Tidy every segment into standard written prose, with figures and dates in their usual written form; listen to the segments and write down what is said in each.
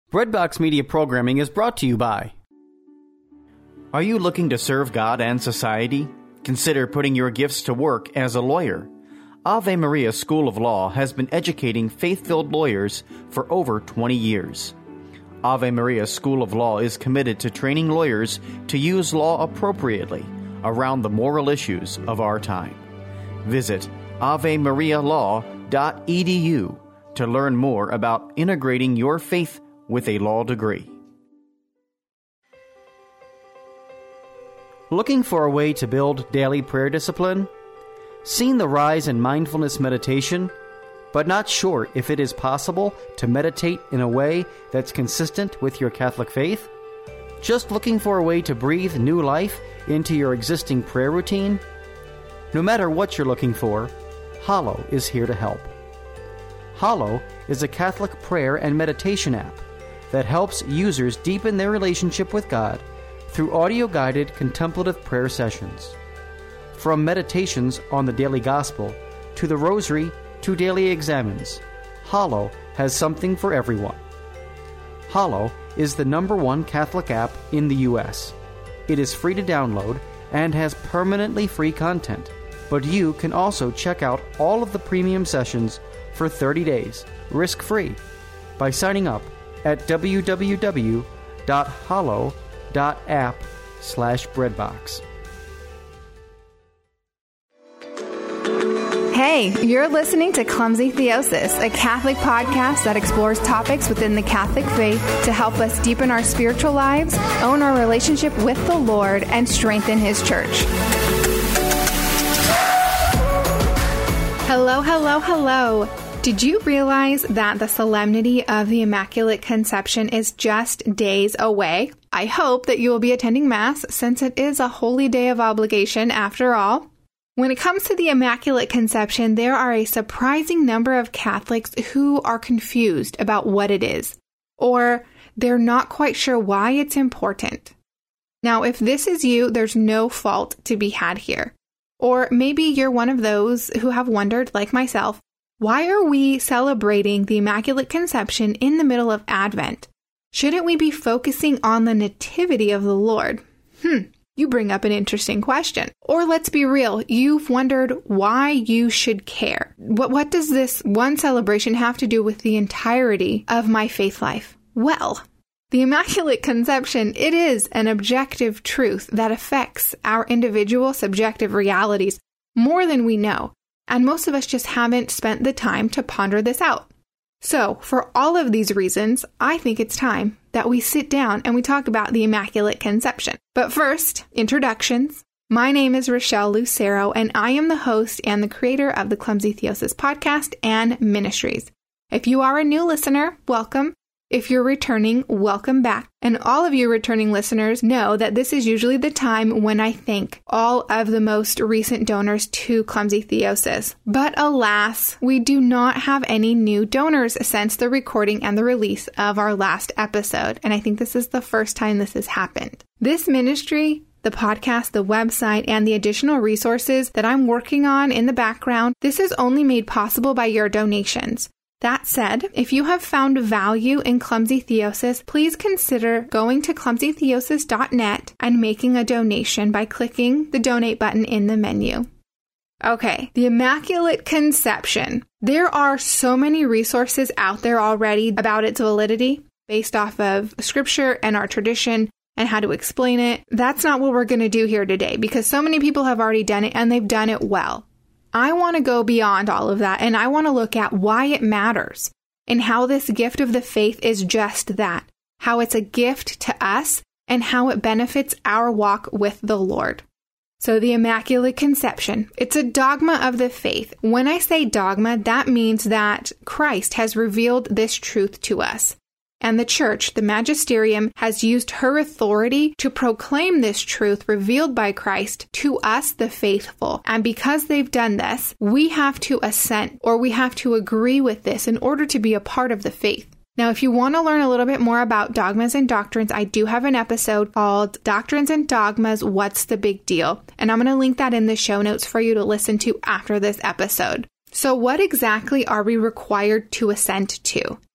Breadbox Media programming is brought to you by... Are you looking to serve God and society? Consider putting your gifts to work as a lawyer. Ave Maria School of Law has been educating faith-filled lawyers for over 20 years. Ave Maria School of Law is committed to training lawyers to use law appropriately around the moral issues of our time. Visit avemarialaw.edu to learn more about integrating your faith with a law degree. Looking for a way to build daily prayer discipline? Seen the rise in mindfulness meditation, but not sure if it is possible to meditate in a way that's consistent with your Catholic faith? Just looking for a way to breathe new life into your existing prayer routine? No matter what you're looking for, Hallow is here to help. Hallow is a Catholic prayer and meditation app that helps users deepen their relationship with God through audio-guided contemplative prayer sessions. From meditations on the daily gospel to the rosary to daily examens, Hallow has something for everyone. Hallow is the #1 Catholic app in the U.S. It is free to download and has permanently free content, but you can also check out all of the premium sessions for 30 days, risk-free, by signing up at www.hallow.app/breadbox. Hey, you're listening to Clumsy Theosis, a Catholic podcast that explores topics within the Catholic faith to help us deepen our spiritual lives, own our relationship with the Lord, and strengthen His church. Hello, hello, hello. Did you realize that the Solemnity of the Immaculate Conception is just days away? I hope that you will be attending Mass, since it is a holy day of obligation after all. When it comes to the Immaculate Conception, there are a surprising number of Catholics who are confused about what it is, or they're not quite sure why it's important. Now, if this is you, there's no fault to be had here. Or maybe you're one of those who have wondered, like myself, why are we celebrating the Immaculate Conception in the middle of Advent? Shouldn't we be focusing on the Nativity of the Lord? You bring up an interesting question. Or let's be real, you've wondered why you should care. What does this one celebration have to do with the entirety of my faith life? Well, the Immaculate Conception, it is an objective truth that affects our individual subjective realities more than we know. And most of us just haven't spent the time to ponder this out. So, for all of these reasons, I think it's time that we sit down and we talk about the Immaculate Conception. But first, introductions. My name is Rochelle Lucero, and I am the host and the creator of the Clumsy Theosis podcast and ministries. If you are a new listener, welcome. If you're returning, welcome back. And all of you returning listeners know that this is usually the time when I thank all of the most recent donors to Clumsy Theosis. But alas, we do not have any new donors since the recording and the release of our last episode. And I think this is the first time this has happened. This ministry, the podcast, the website, and the additional resources that I'm working on in the background, this is only made possible by your donations. That said, if you have found value in Clumsy Theosis, please consider going to clumsytheosis.net and making a donation by clicking the donate button in the menu. Okay, the Immaculate Conception. There are so many resources out there already about its validity based off of scripture and our tradition and how to explain it. That's not what we're going to do here today because so many people have already done it and they've done it well. I want to go beyond all of that, and I want to look at why it matters and how this gift of the faith is just that, how it's a gift to us and how it benefits our walk with the Lord. So the Immaculate Conception, it's a dogma of the faith. When I say dogma, that means that Christ has revealed this truth to us. And the Church, the Magisterium, has used her authority to proclaim this truth revealed by Christ to us, the faithful. And because they've done this, we have to assent or we have to agree with this in order to be a part of the faith. Now, if you want to learn a little bit more about dogmas and doctrines, I do have an episode called Doctrines and Dogmas, What's the Big Deal? And I'm going to link that in the show notes for you to listen to after this episode. So what exactly are we required to assent to?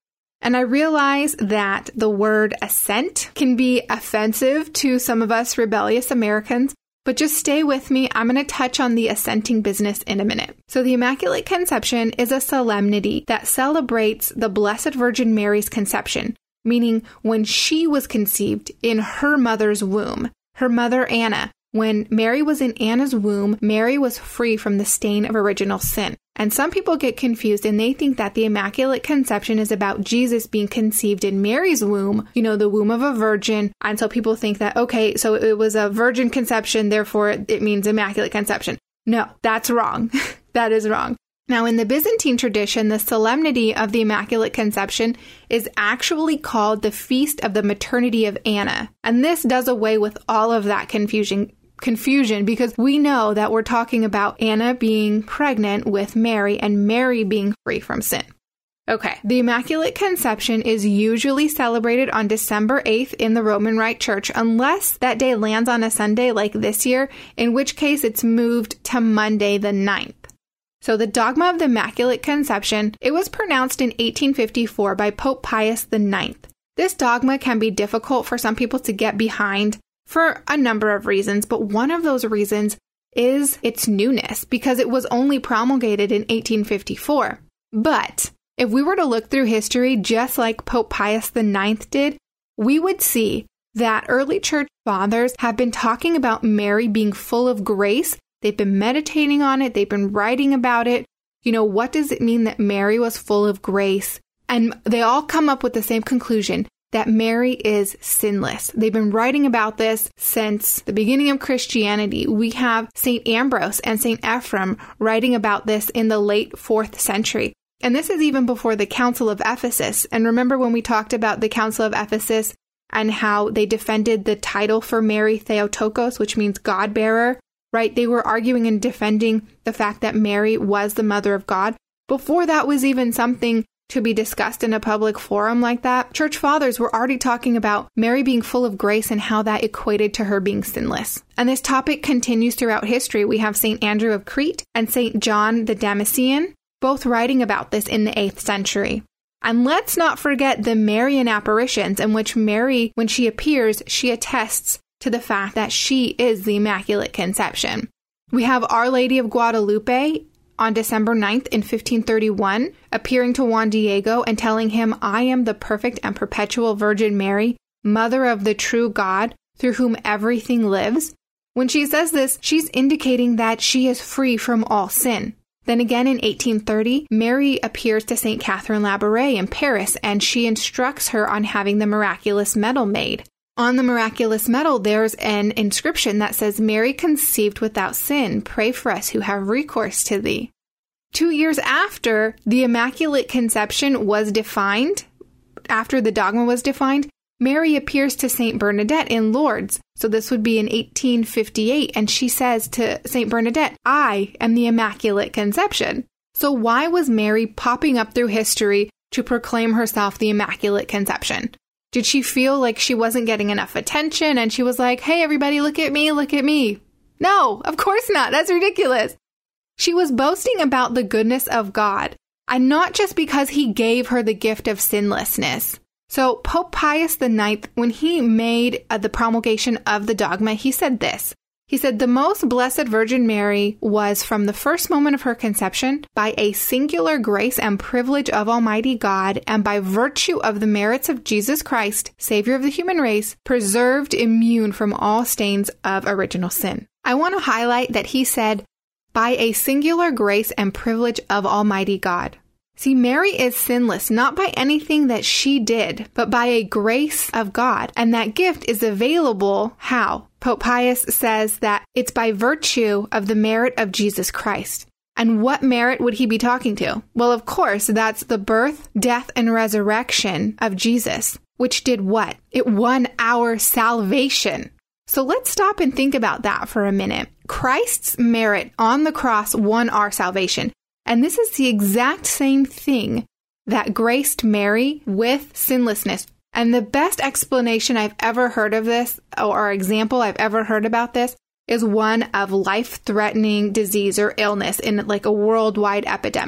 And I realize that the word assent can be offensive to some of us rebellious Americans, but just stay with me. I'm going to touch on the assenting business in a minute. So the Immaculate Conception is a solemnity that celebrates the Blessed Virgin Mary's conception, meaning when she was conceived in her mother's womb, her mother Anna. When Mary was in Anna's womb, Mary was free from the stain of original sin. And some people get confused and they think that the Immaculate Conception is about Jesus being conceived in Mary's womb, the womb of a virgin. And so people think that, okay, so it was a virgin conception, therefore it means Immaculate Conception. No, that's wrong. That is wrong. Now, in the Byzantine tradition, the solemnity of the Immaculate Conception is actually called the Feast of the Maternity of Anna. And this does away with all of that confusion because we know that we're talking about Anna being pregnant with Mary and Mary being free from sin. Okay, the Immaculate Conception is usually celebrated on December 8th in the Roman Rite Church, unless that day lands on a Sunday like this year, in which case it's moved to Monday the 9th. So the dogma of the Immaculate Conception, it was pronounced in 1854 by Pope Pius IX. This dogma can be difficult for some people to get behind for a number of reasons, but one of those reasons is its newness, because it was only promulgated in 1854. But if we were to look through history just like Pope Pius IX did, we would see that early church fathers have been talking about Mary being full of grace. They've been meditating on it. They've been writing about it. What does it mean that Mary was full of grace? And they all come up with the same conclusion, that Mary is sinless. They've been writing about this since the beginning of Christianity. We have St. Ambrose and St. Ephrem writing about this in the late 4th century. And this is even before the Council of Ephesus. And remember when we talked about the Council of Ephesus and how they defended the title for Mary, Theotokos, which means God-bearer, right? They were arguing and defending the fact that Mary was the mother of God. Before that was even something to be discussed in a public forum like that, church fathers were already talking about Mary being full of grace and how that equated to her being sinless. And this topic continues throughout history. We have St. Andrew of Crete and St. John the Damascene, both writing about this in the 8th century. And let's not forget the Marian apparitions, in which Mary, when she appears, she attests to the fact that she is the Immaculate Conception. We have Our Lady of Guadalupe on December 9th in 1531, appearing to Juan Diego and telling him, "I am the perfect and perpetual Virgin Mary, Mother of the true God, through whom everything lives." When she says this, she's indicating that she is free from all sin. Then again in 1830, Mary appears to St. Catherine Labouré in Paris, and she instructs her on having the miraculous medal made. On the miraculous medal, there's an inscription that says, "Mary conceived without sin, pray for us who have recourse to thee." 2 years after the Immaculate Conception was defined, after the dogma was defined, Mary appears to St. Bernadette in Lourdes. So this would be in 1858, and she says to St. Bernadette, "I am the Immaculate Conception." So why was Mary popping up through history to proclaim herself the Immaculate Conception? Did she feel like she wasn't getting enough attention and she was like, "Hey, everybody, look at me, look at me"? No, of course not. That's ridiculous. She was boasting about the goodness of God, and not just because he gave her the gift of sinlessness. So Pope Pius IX, when he made the promulgation of the dogma, he said this. He said, "The most blessed Virgin Mary was, from the first moment of her conception, by a singular grace and privilege of Almighty God, and by virtue of the merits of Jesus Christ, Savior of the human race, preserved immune from all stains of original sin." I want to highlight that he said, "by a singular grace and privilege of Almighty God." See, Mary is sinless, not by anything that she did, but by a grace of God. And that gift is available, how? Pope Pius says that it's by virtue of the merit of Jesus Christ. And what merit would he be talking to? Well, of course, that's the birth, death, and resurrection of Jesus, which did what? It won our salvation. So let's stop and think about that for a minute. Christ's merit on the cross won our salvation. And this is the exact same thing that graced Mary with sinlessness. And the best explanation I've ever heard of this, or example I've ever heard about this, is one of life-threatening disease or illness in like a worldwide epidemic.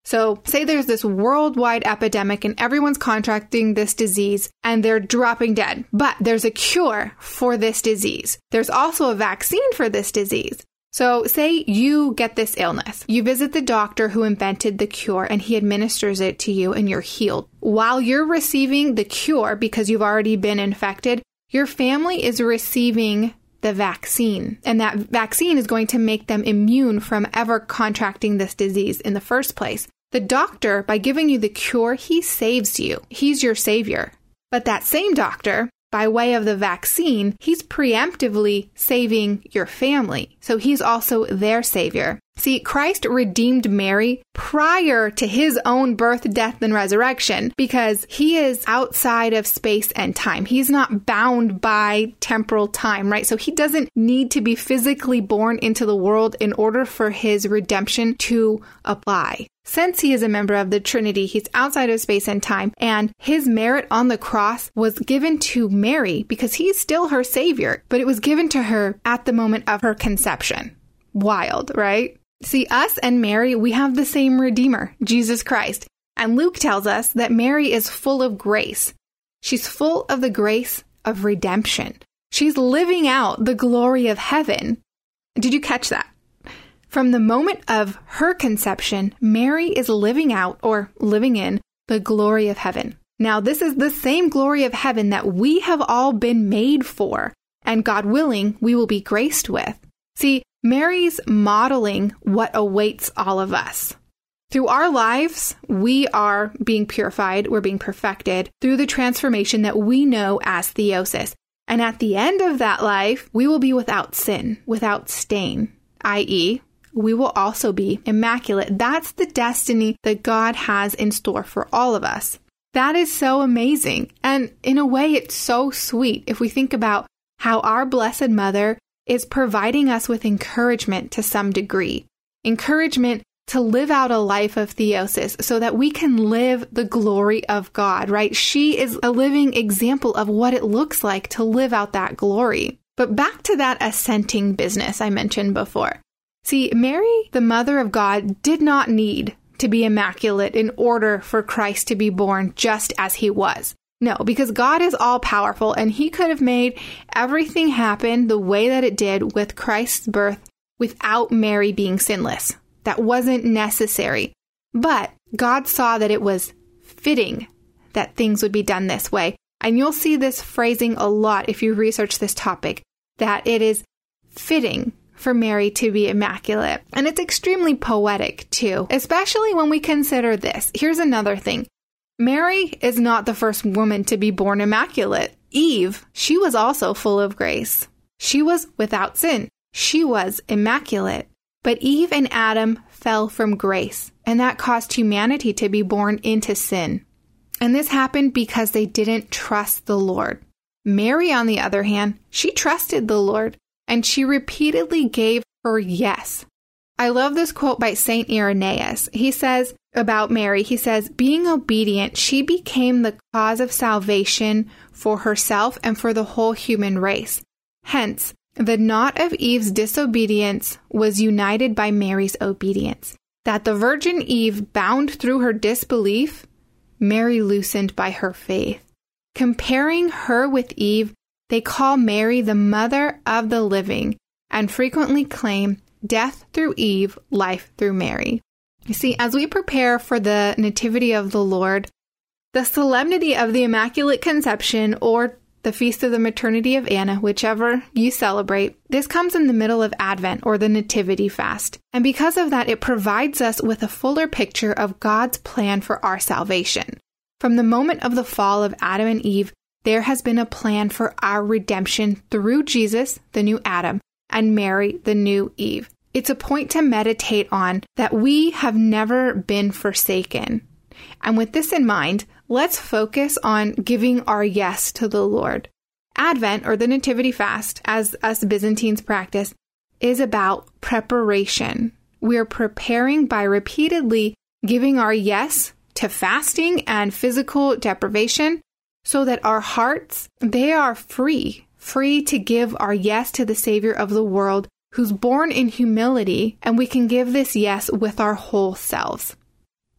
So say there's this worldwide epidemic and everyone's contracting this disease and they're dropping dead, but there's a cure for this disease. There's also a vaccine for this disease. So say you get this illness. You visit the doctor who invented the cure and he administers it to you and you're healed. While you're receiving the cure because you've already been infected, your family is receiving the vaccine. And that vaccine is going to make them immune from ever contracting this disease in the first place. The doctor, by giving you the cure, he saves you. He's your savior. But that same doctor, by way of the vaccine, he's preemptively saving your family. So he's also their savior. See, Christ redeemed Mary prior to his own birth, death, and resurrection because he is outside of space and time. He's not bound by temporal time, right? So he doesn't need to be physically born into the world in order for his redemption to apply. Since he is a member of the Trinity, he's outside of space and time, and his merit on the cross was given to Mary because he's still her savior, but it was given to her at the moment of her conception. Wild, right? See, us and Mary, we have the same Redeemer, Jesus Christ. And Luke tells us that Mary is full of grace. She's full of the grace of redemption. She's living out the glory of heaven. Did you catch that? From the moment of her conception, Mary is living out or living in the glory of heaven. Now, this is the same glory of heaven that we have all been made for, and God willing, we will be graced with. See, Mary's modeling what awaits all of us. Through our lives, we are being purified, we're being perfected through the transformation that we know as theosis. And at the end of that life, we will be without sin, without stain, i.e., we will also be immaculate. That's the destiny that God has in store for all of us. That is so amazing. And in a way, it's so sweet if we think about how our Blessed Mother is providing us with encouragement to some degree. Encouragement to live out a life of theosis so that we can live the glory of God, right? She is a living example of what it looks like to live out that glory. But back to that assenting business I mentioned before. See, Mary, the Mother of God, did not need to be immaculate in order for Christ to be born just as he was. No, because God is all powerful and he could have made everything happen the way that it did with Christ's birth without Mary being sinless. That wasn't necessary. But God saw that it was fitting that things would be done this way. And you'll see this phrasing a lot if you research this topic, that it is fitting for Mary to be immaculate. And it's extremely poetic too, especially when we consider this. Here's another thing. Mary is not the first woman to be born immaculate. Eve, she was also full of grace. She was without sin. She was immaculate. But Eve and Adam fell from grace, and that caused humanity to be born into sin. And this happened because they didn't trust the Lord. Mary, on the other hand, she trusted the Lord, and she repeatedly gave her yes. I love this quote by St. Irenaeus. He says about Mary, he says, being obedient, she became the cause of salvation for herself and for the whole human race. Hence, the knot of Eve's disobedience was united by Mary's obedience. That the Virgin Eve bound through her disbelief, Mary loosened by her faith. Comparing her with Eve, they call Mary the mother of the living and frequently claim death through Eve, life through Mary. You see, as we prepare for the Nativity of the Lord, the solemnity of the Immaculate Conception or the Feast of the Maternity of Anna, whichever you celebrate, this comes in the middle of Advent or the Nativity Fast. And because of that, it provides us with a fuller picture of God's plan for our salvation. From the moment of the fall of Adam and Eve, there has been a plan for our redemption through Jesus, the new Adam, and Mary, the new Eve. It's a point to meditate on that we have never been forsaken. And with this in mind, let's focus on giving our yes to the Lord. Advent, or the Nativity Fast, as us Byzantines practice, is about preparation. We are preparing by repeatedly giving our yes to fasting and physical deprivation so that our hearts, they are free to give our yes to the Savior of the world who's born in humility, and we can give this yes with our whole selves.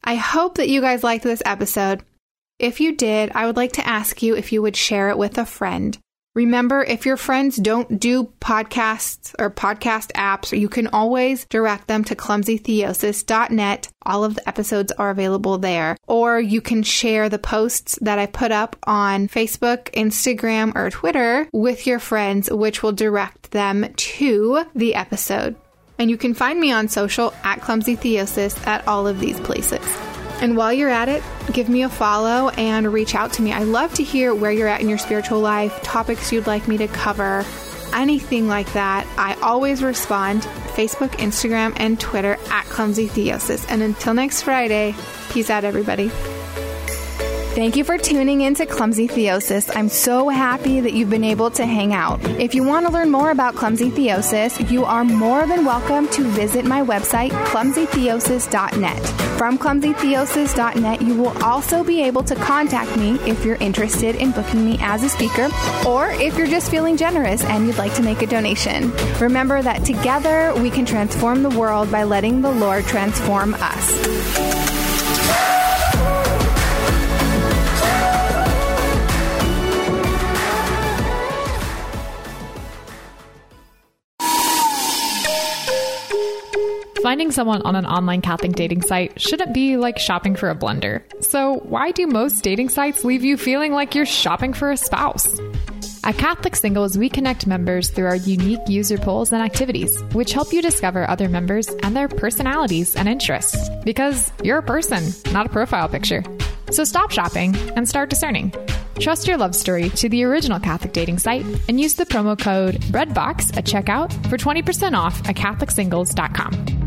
I hope that you guys liked this episode. If you did, I would like to ask you if you would share it with a friend. Remember, if your friends don't do podcasts or podcast apps, you can always direct them to clumsytheosis.net. All of the episodes are available there. Or you can share the posts that I put up on Facebook, Instagram, or Twitter with your friends, which will direct them to the episode. And you can find me on social at clumsytheosis at all of these places. And while you're at it, give me a follow and reach out to me. I love to hear where you're at in your spiritual life, topics you'd like me to cover, anything like that. I always respond. Facebook, Instagram, and Twitter at clumsytheosis. And until next Friday, peace out, everybody. Thank you for tuning in to Clumsy Theosis. I'm so happy that you've been able to hang out. If you want to learn more about Clumsy Theosis, you are more than welcome to visit my website, clumsytheosis.net. From clumsytheosis.net, you will also be able to contact me if you're interested in booking me as a speaker, or if you're just feeling generous and you'd like to make a donation. Remember that together we can transform the world by letting the Lord transform us. Finding someone on an online Catholic dating site shouldn't be like shopping for a blender. So why do most dating sites leave you feeling like you're shopping for a spouse? At Catholic Singles, we connect members through our unique user polls and activities, which help you discover other members and their personalities and interests. Because you're a person, not a profile picture. So stop shopping and start discerning. Trust your love story to the original Catholic dating site and use the promo code REDBOX at checkout for 20% off at CatholicSingles.com.